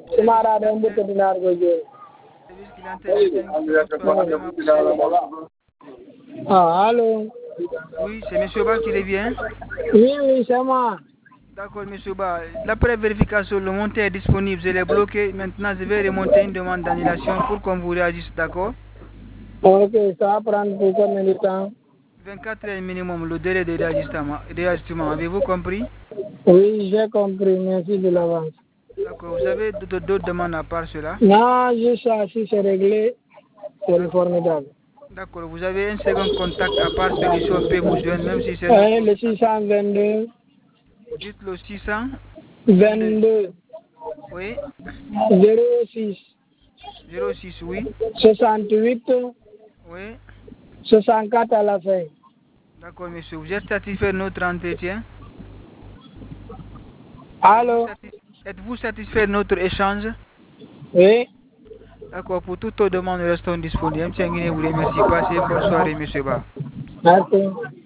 Service clientèle. Ah, allô? Oui, c'est M. Ba qui revient. Oui, c'est moi. D'accord, M. Ba. L'après vérification, le montant est disponible. Je l'ai bloqué. Maintenant, je vais remonter une demande d'annulation pour qu'on vous réagisse, d'accord? Ok, ça va prendre pour combien de temps? 24 heures minimum, le délai de réajustement. Avez-vous compris? Oui, j'ai compris. Merci de l'avance. D'accord. Vous avez d'autres demandes à part cela? Non, juste ça, si c'est réglé, c'est formidable. D'accord. Vous avez un second contact à part celui si on peut vous joindre, même si c'est... Le 622. Dites le 600. 22. Oui. 06. 06, oui. 68. Oui. 64 à la fin. D'accord, monsieur. Vous êtes satisfait de notre entretien? Allô? Êtes-vous satisfait de notre échange? Oui. D'accord. Pour toutes nos demandes, nous restons disponibles. M. Nguyen vous remercie. Passez une bonne soirée, monsieur Ba. Merci.